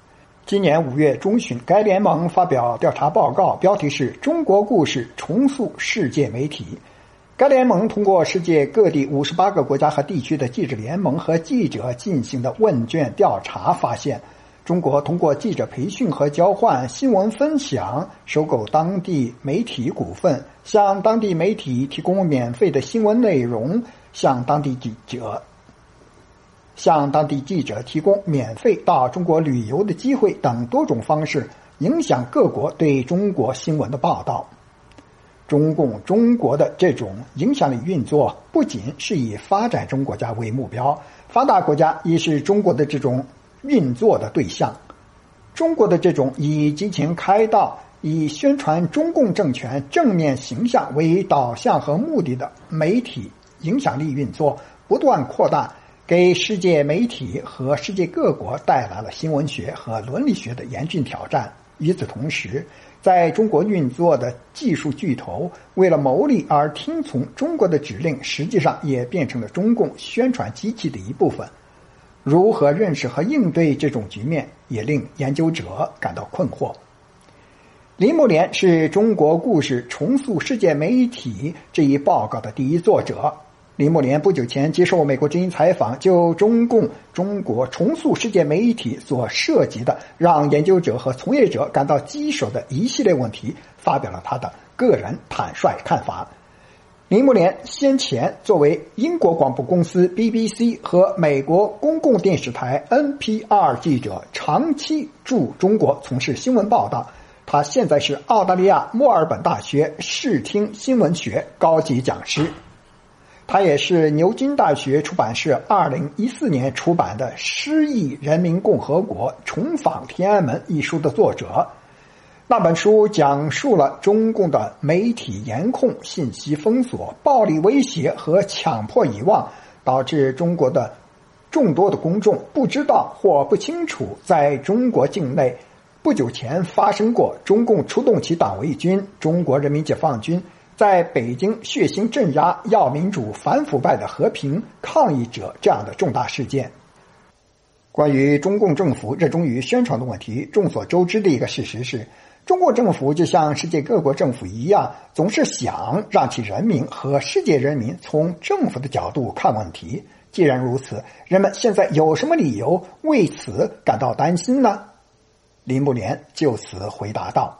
今年五月中旬，该联盟发表调查报告，标题是《中国故事重塑世界媒体》。该联盟通过世界各地五十八个国家和地区的记者联盟和记者进行的问卷调查发现，中国通过记者培训和交换、新闻分享、收购当地媒体股份，向当地媒体提供免费的新闻内容，向当地记者向当地记者提供免费到中国旅游的机会等多种方式，影响各国对中国新闻的报道。中共中国的这种影响力运作，不仅是以发展中国家为目标，发达国家也是中国的这种运作的对象。中国的这种以金钱开道、以宣传中共政权正面形象为导向和目的的媒体影响力运作不断扩大，给世界媒体和世界各国带来了新闻学和伦理学的严峻挑战。与此同时，在中国运作的技术巨头为了牟利而听从中国的指令，实际上也变成了中共宣传机器的一部分。如何认识和应对这种局面，也令研究者感到困惑。林木莲是中国故事重塑世界媒体这一报告的第一作者。林木莲不久前接受美国之音采访，就中共中国重塑世界媒体所涉及的让研究者和从业者感到棘手的一系列问题，发表了他的个人坦率看法。林木莲先前作为英国广播公司 B B C 和美国公共电视台 N P R 记者，长期驻中国从事新闻报道。他现在是澳大利亚墨尔本大学视听新闻学高级讲师。他也是牛津大学出版社二零一四年出版的《失忆人民共和国重访天安门》一书的作者。那本书讲述了中共的媒体严控、信息封锁、暴力威胁和强迫遗忘，导致中国的众多的公众不知道或不清楚，在中国境内不久前发生过中共出动其党卫军、中国人民解放军在北京血腥镇压要民主、反腐败的和平抗议者这样的重大事件。关于中共政府热衷于宣传的问题，众所周知的一个事实是，中国政府就像世界各国政府一样，总是想让其人民和世界人民从政府的角度看问题。既然如此，人们现在有什么理由为此感到担心呢？林木莲就此回答道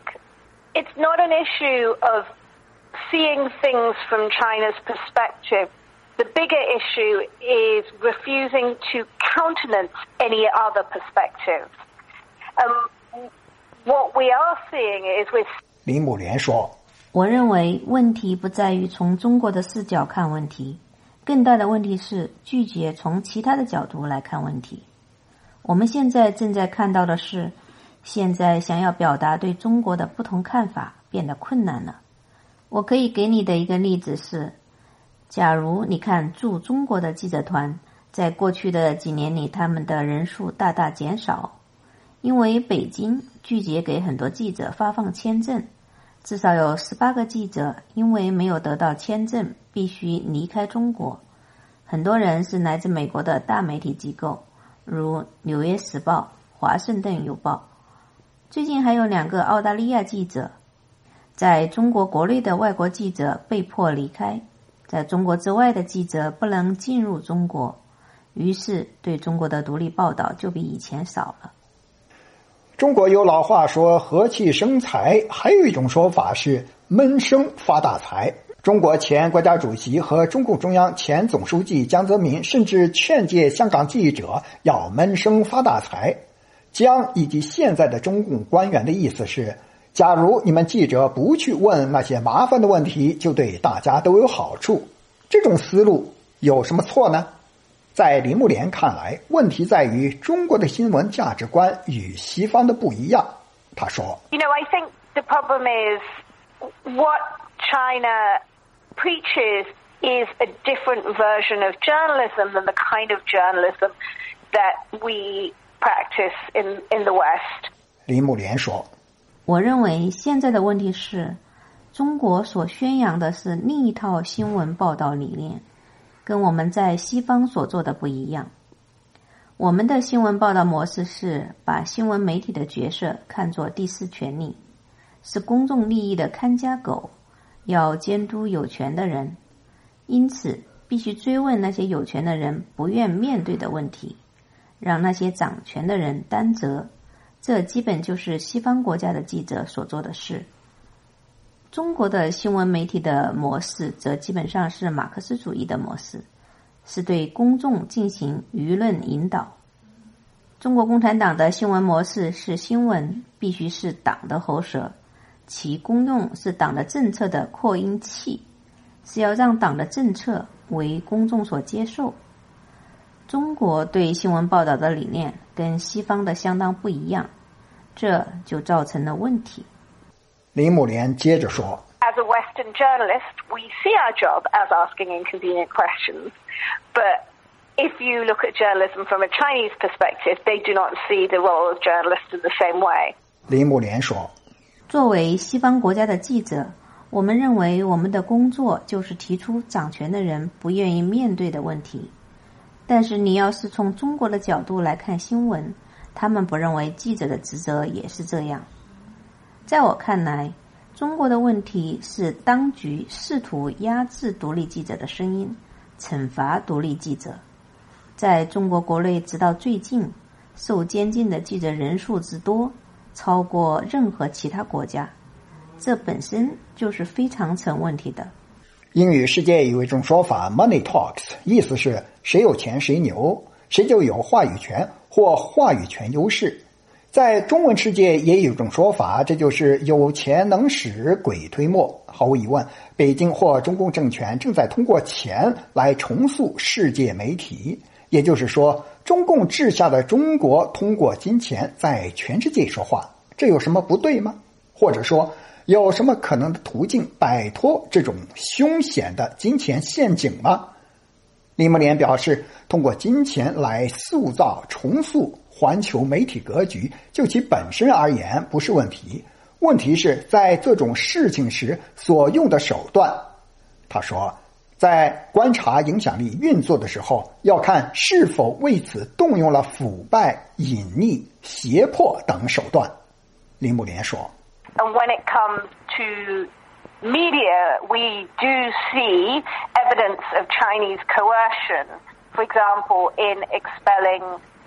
It's not an issue of seeing things from China's perspective. The bigger issue is refusing to countenance any other perspectives. Um, what we are seeing is with 林木莲说， 我认为问题不在于从中国的视角看问题，更大的问题是拒绝从其他的角度来看问题。我们现在正在看到的是，现在想要表达对中国的不同看法变得困难了。我可以给你的一个例子是，假如你看驻中国的记者团，在过去的几年里，他们的人数大大减少，因为北京拒绝给很多记者发放签证，至少有十八个记者因为没有得到签证，必须离开中国。很多人是来自美国的大媒体机构，如《纽约时报》、《华盛顿邮报》。最近还有两个澳大利亚记者，在中国国内的外国记者被迫离开，在中国之外的记者不能进入中国，于是对中国的独立报道就比以前少了。 中国有老话说和气生财，还有一种说法是闷声发大财。中国前国家主席和中共中央前总书记江泽民甚至劝诫香港记者要闷声发大财。江以及现在的中共官员的意思是，假如你们记者不去问那些麻烦的问题，就对大家都有好处。这种思路有什么错呢？在林木莲看来，问题在于中国的新闻价值观与西方的不一样。他说 You know, I think the problem is what China preaches is a different version of journalism than the kind of journalism that we practice in, in the West. 林木莲说， 我认为现在的问题是，中国所宣扬的是另一套新闻报道理念，跟我们在西方所做的不一样。 我们的新闻报道模式是把新闻媒体的角色看作第四权利，是公众利益的看家狗，要监督有权的人，因此必须追问那些有权的人不愿面对的问题，让那些掌权的人担责。这基本就是西方国家的记者所做的事。中国的新闻媒体的模式则基本上是马克思主义的模式，是对公众进行舆论引导。中国共产党的新闻模式是新闻必须是党的喉舌，其功用是党的政策的扩音器，是要让党的政策为公众所接受。中国对新闻报道的理念跟西方的相当不一样，这就造成了问题。 林木莲接着说 As a Western journalist, we see our job as asking inconvenient questions. But if you look at journalism from a Chinese perspective, they do not see the role of journalists in the same way. 林木莲说， 作为西方国家的记者，我们认为我们的工作就是提出掌权的人不愿意面对的问题。但是你要是从中国的角度来看新闻，他们不认为记者的职责也是这样。在我看来，中国的问题是当局试图压制独立记者的声音，惩罚独立记者。在中国国内直到最近，受监禁的记者人数之多，超过任何其他国家，这本身就是非常成问题的。 英语世界有一种说法 Money Talks， 意思是谁有钱谁牛，谁就有话语权或话语权优势。在中文世界也有一种说法，这就是有钱能使鬼推磨。毫无疑问，北京或中共政权正在通过钱来重塑世界媒体，也就是说，中共治下的中国通过金钱在全世界说话，这有什么不对吗？或者说，有什么可能的途径摆脱这种凶险的金钱陷阱吗？林木莲表示，通过金钱来塑造、重塑环球媒体格局，就其本身而言不是问题，问题是在这种事情时所用的手段。他说，在观察影响力运作的时候，要看是否为此动用了腐败、隐匿、胁迫等手段。林木莲说， And when it comes to media, we do see evidence of Chinese coercion, for example, in expelling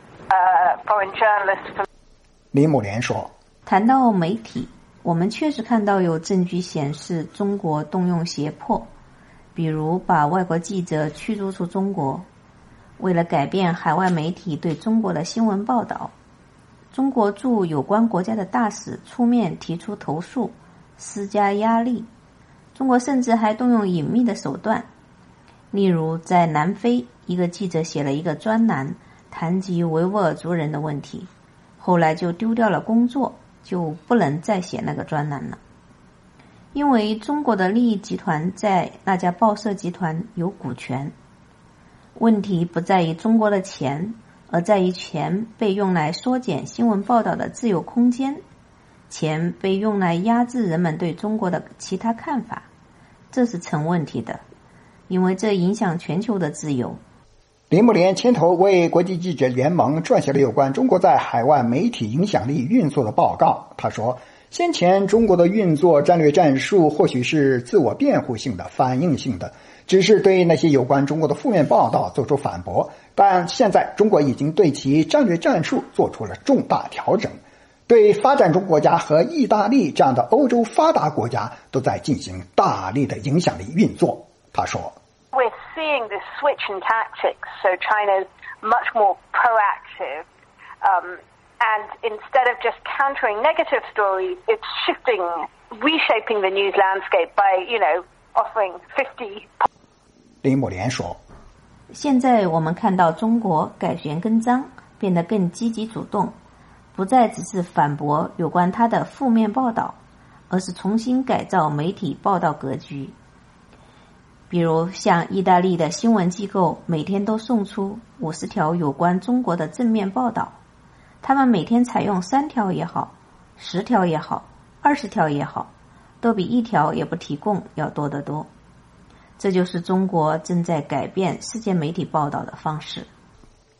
uh, foreign journalists from... 林木莲说， 谈到媒体，我们确实看到有证据显示中国动用胁迫，比如把外国记者驱逐出中国。为了改变海外媒体对中国的新闻报道，中国驻有关国家的大使出面提出投诉，施加压力。中国甚至还动用隐秘的手段，例如在南非，一个记者写了一个专栏谈及维吾尔族人的问题，后来就丢掉了工作，就不能再写那个专栏了。因为中国的利益集团在那家报社集团有股权。问题不在于中国的钱，而在于钱被用来缩减新闻报道的自由空间，钱被用来压制人们对中国的其他看法，这是成问题的，因为这影响全球的自由。 林木莲牵头为国际记者联盟撰写了有关中国在海外媒体影响力运作的报告。他说，先前中国的运作战略战术或许是自我辩护性的、反应性的，只是对那些有关中国的负面报道做出反驳，但现在中国已经对其战略战术做出了重大调整，对发展中国家和意大利这样的欧洲发达国家都在进行大力的影响力运作。他说， We're seeing this switch in tactics, so China's much more proactive, um, and instead of just countering negative stories, it's shifting, reshaping the news landscape by, you know, offering fifty... 林木莲说， 现在我们看到中国改弦更张，变得更积极主动，不再只是反驳有关他的负面报道，而是重新改造媒体报道格局。比如像意大利的新闻机构每天都送出五十条有关中国的正面报道，他们每天采用三条也好，十条也好，二十条也好，都比一条也不提供要多得多。这就是中国正在改变世界媒体报道的方式。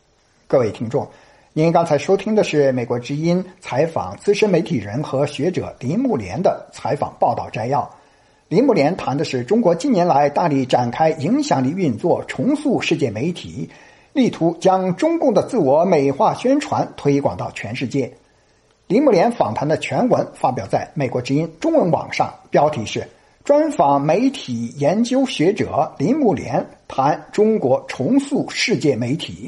各位听众，您刚才收听的是美国之音采访资深媒体人和学者林木莲的采访报道摘要。林木莲谈的是中国近年来大力展开影响力运作，重塑世界媒体，力图将中共的自我美化宣传推广到全世界。林木莲访谈的全文发表在美国之音中文网上，标题是专访媒体研究学者林木莲谈中国重塑世界媒体。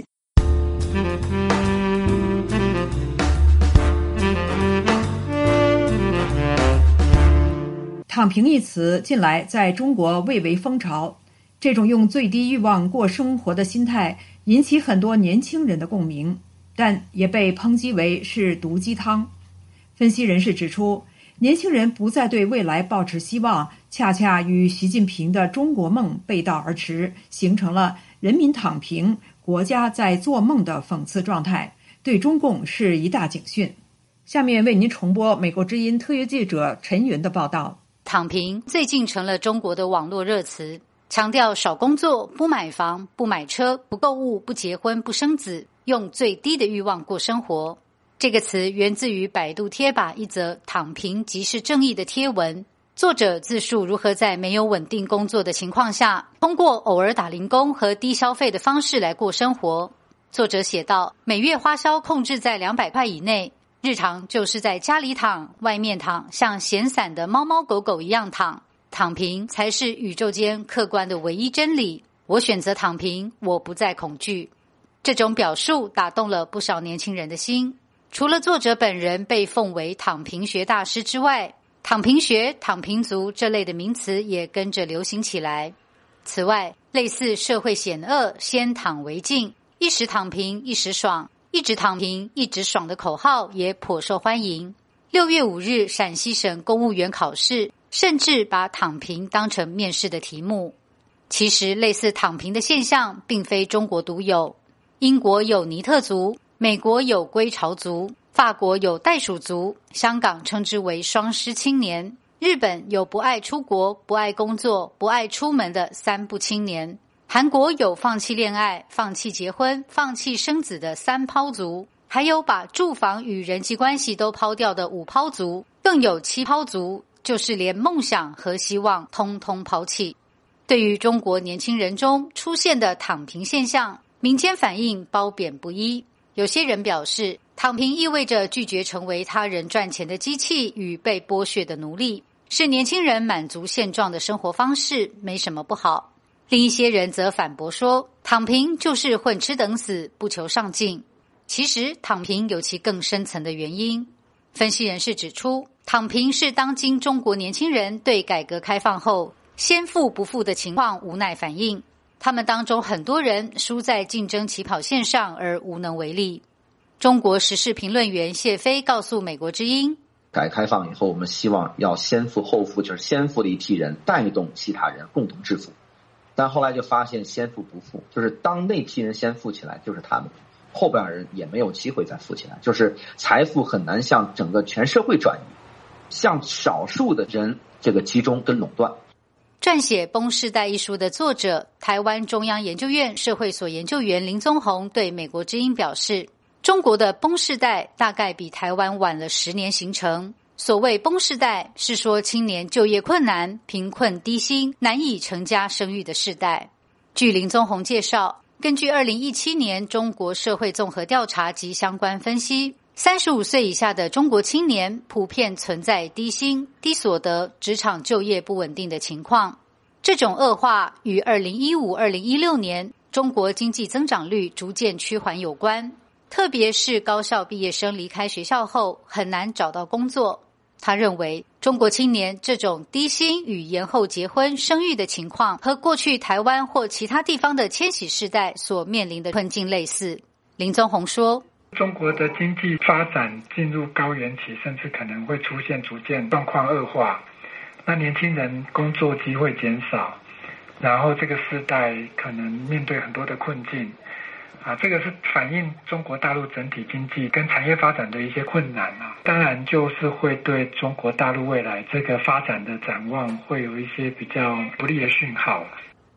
躺平一词近来在中国蔚为风潮，这种用最低欲望过生活的心态引起很多年轻人的共鸣，但也被抨击为是毒鸡汤。分析人士指出，年轻人不再对未来抱持希望，恰恰与习近平的中国梦背道而驰，形成了人民躺平，国家在做梦的讽刺状态，对中共是一大警讯。下面为您重播美国之音特约记者陈云的报道。 躺平最近成了中国的网络热词，强调少工作、不买房、不买车、不购物、不结婚、不生子，用最低的欲望过生活。这个词源自于百度贴吧一则躺平即是正义的贴文，作者自述如何在没有稳定工作的情况下，通过偶尔打零工和低消费的方式来过生活。作者写道，每月花销控制在两百块以内，日常就是在家里躺、外面躺，像闲散的猫猫狗狗一样躺。躺平才是宇宙间客观的唯一真理。我选择躺平，我不再恐惧。这种表述打动了不少年轻人的心。除了作者本人被奉为躺平学大师之外，躺平学、躺平族这类的名词也跟着流行起来。此外，类似社会险恶、先躺为敬、一时躺平一时爽、一直躺平一直爽的口号也颇受欢迎。六月五日，陕西省公务员考试甚至把躺平当成面试的题目。其实，类似躺平的现象并非中国独有，英国有尼特族，美国有归巢族，法国有袋鼠族，香港称之为双失青年，日本有不爱出国、不爱工作、不爱出门的三不青年，韩国有放弃恋爱、放弃结婚、放弃生子的三抛族，还有把住房与人际关系都抛掉的五抛族，更有七抛族，就是连梦想和希望通通抛弃。对于中国年轻人中出现的躺平现象，民间反应褒贬不一。有些人表示，躺平意味着拒绝成为他人赚钱的机器与被剥削的奴隶，是年轻人满足现状的生活方式，没什么不好。另一些人则反驳说，躺平就是混吃等死，不求上进。其实，躺平有其更深层的原因。分析人士指出，躺平是当今中国年轻人对改革开放后先富不富的情况无奈反应。他们当中很多人输在竞争起跑线上而无能为力。中国时事评论员谢飞告诉美国之音， 改革开放以后，我们希望要先富后富，就是先富的一批人带动其他人共同致富。但后来就发现先富不富，就是当那批人先富起来，就是他们后边人也没有机会再富起来，就是财富很难向整个全社会转移，向少数的人这个集中跟垄断。 撰写《崩世代》一书的作者，台湾中央研究院社会所研究员林宗宏对美国之音表示，中国的崩世代大概比台湾晚了十年形成。所谓崩世代，是说青年就业困难、贫困低薪、难以成家生育的世代。据林宗宏介绍，根据二零一七年中国社会综合调查及相关分析，三十五岁以下的中国青年普遍存在低薪、低所得、职场就业不稳定的情况。这种恶化与二零一五、二零一六年中国经济增长率逐渐趋缓有关，特别是高校毕业生离开学校后很难找到工作。他认为，中国青年这种低薪与延后结婚生育的情况，和过去台湾或其他地方的千禧世代所面临的困境类似。林宗宏说， 中国的经济发展进入高原期，甚至可能会出现逐渐状况恶化。那年轻人工作机会减少，然后这个世代可能面对很多的困境啊，这个是反映中国大陆整体经济跟产业发展的一些困难啊。当然就是会对中国大陆未来这个发展的展望会有一些比较不利的讯号。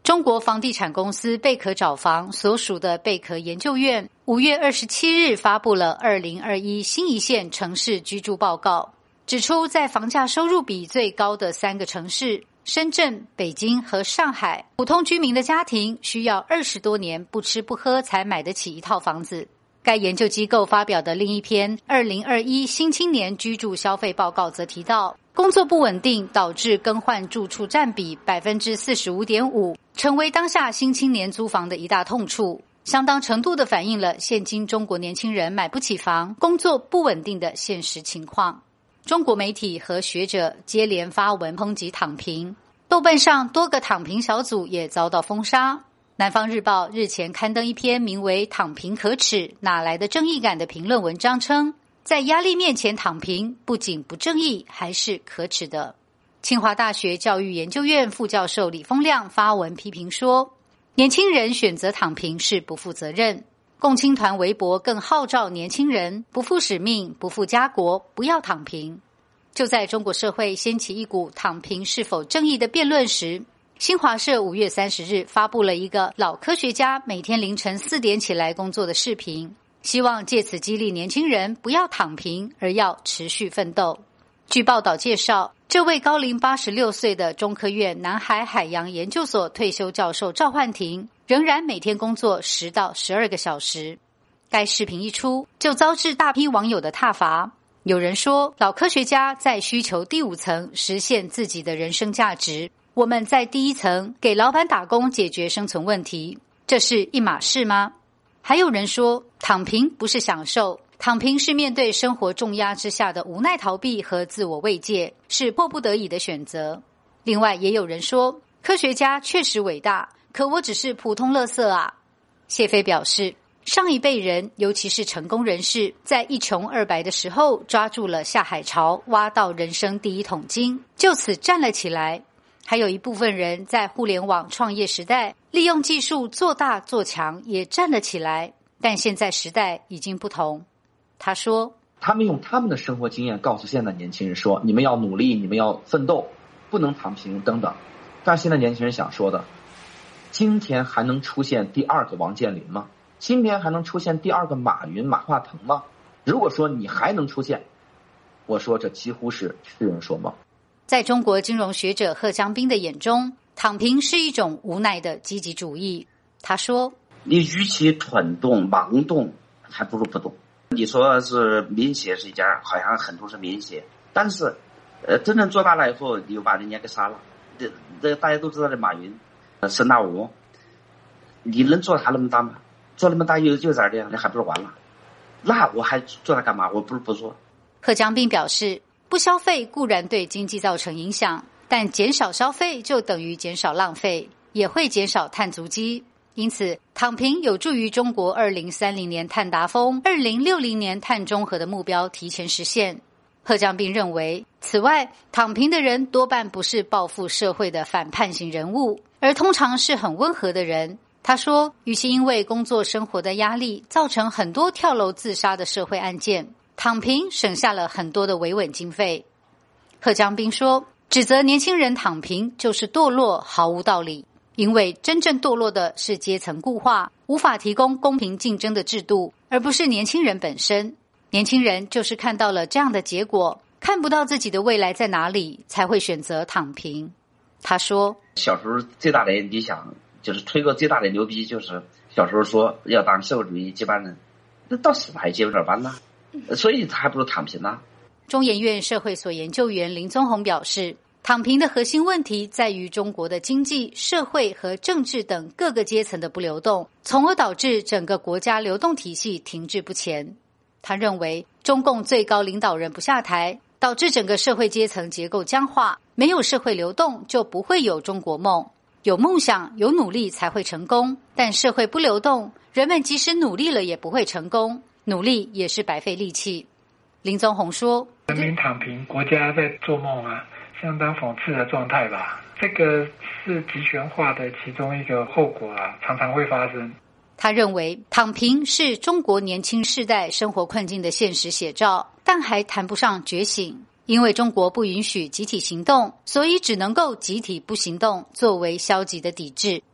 中国房地产公司贝壳找房所属的贝壳研究院五月二十七日发布了二零二一新一线城市居住报告，指出在房价收入比最高的三个城市深圳、北京和上海，普通居民的家庭需要二十多年不吃不喝才买得起一套房子。该研究机构发表的另一篇二零二一新青年居住消费报告则提到，工作不稳定导致更换住处占比 百分之四十五点五， 成为当下新青年租房的一大痛处，相当程度地反映了现今中国年轻人买不起房、工作不稳定的现实情况。中国媒体和学者接连发文抨击躺平，豆瓣上多个躺平小组也遭到封杀。南方日报日前刊登一篇名为《躺平可耻，哪来的正义感》的评论文章称，在压力面前躺平不仅不正义，还是可耻的。清华大学教育研究院副教授李丰亮发文批评说，年轻人选择躺平是不负责任。共青团微博更号召年轻人不负使命、不负家国，不要躺平。就在中国社会掀起一股躺平是否正义的辩论时，新华社五月三十日发布了一个老科学家每天凌晨四点起来工作的视频，希望借此激励年轻人不要躺平，而要持续奋斗。据报道介绍，这位高龄八十六岁的中科院南海海洋研究所退休教授赵焕廷，仍然每天工作十到十二个小时。该视频一出，就遭致大批网友的挞伐。有人说，老科学家在需求第五层实现自己的人生价值，我们在第一层给老板打工解决生存问题，这是一码事吗？还有人说，躺平不是享受，躺平是面对生活重压之下的无奈逃避和自我慰藉，是迫不得已的选择。另外也有人说，科学家确实伟大，可我只是普通垃圾啊。谢飞表示，上一辈人，尤其是成功人士，在一穷二白的时候抓住了下海潮，挖到人生第一桶金，就此站了起来。还有一部分人在互联网创业时代利用技术做大做强，也站了起来，但现在时代已经不同。他说， 他们用他们的生活经验告诉现在年轻人说，你们要努力，你们要奋斗，不能躺平等等。但现在年轻人想说的，今天还能出现第二个王健林吗？今天还能出现第二个马云、马化腾吗？如果说你还能出现，我说这几乎是痴人说梦。 在中国金融学者贺江斌的眼中，躺平是一种无奈的积极主义。他说， 你与其蠢动盲动，还不如不动。你说是民协是一家，好像很多是民协，但是呃，真正做大了以后，你又把人家给杀了。这这大家都知道的马云、沈大武，你能做他那么大吗？做那么大又就在这样，你还不如完了。那我还做它干嘛？我不如不做。 贺江斌表示，不消费固然对经济造成影响，但减少消费就等于减少浪费，也会减少碳足迹。因此，躺平有助于中国二零三零年碳达峰、二零六零年碳中和的目标提前实现。贺江斌认为，此外，躺平的人多半不是报复社会的反叛型人物，而通常是很温和的人。他说，与其因为工作生活的压力造成很多跳楼自杀的社会案件，躺平省下了很多的维稳经费。贺江斌说，指责年轻人躺平就是堕落，毫无道理，因为真正堕落的是阶层固化，无法提供公平竞争的制度，而不是年轻人本身。年轻人就是看到了这样的结果，看不到自己的未来在哪里，才会选择躺平。他说， 小时候最大的理想就是吹过最大的牛逼，就是小时候说要当社会主义接班人，那到死还接不了班呢，所以他还不如躺平呢。 中研院社会所研究员林宗宏表示，躺平的核心问题在于中国的经济、社会和政治等各个阶层的不流动，从而导致整个国家流动体系停滞不前。他认为，中共最高领导人不下台，导致整个社会阶层结构僵化，没有社会流动，就不会有中国梦。有梦想、有努力才会成功，但社会不流动，人们即使努力了也不会成功，努力也是白费力气。林宗宏说， 人民躺平，国家在做梦啊，相当讽刺的状态吧。这个是集权化的其中一个后果啊，常常会发生。 他认为，躺平是中国年轻世代生活困境的现实写照，但还谈不上觉醒。因为中国不允许集体行动，所以只能够集体不行动，作为消极的抵制。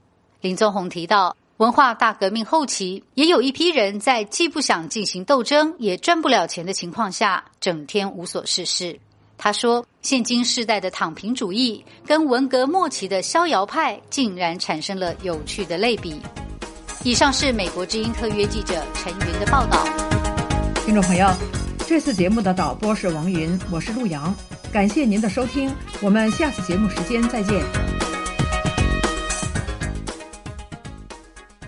林宗宏提到，文化大革命后期，也有一批人在既不想进行斗争，也赚不了钱的情况下，整天无所事事。他说，现今世代的躺平主义跟文革末期的逍遥派竟然产生了有趣的类比。以上是美国之音特约记者陈云的报道。 听众朋友，这次节目的导播是王云，我是陆阳，感谢您的收听，我们下次节目时间再见。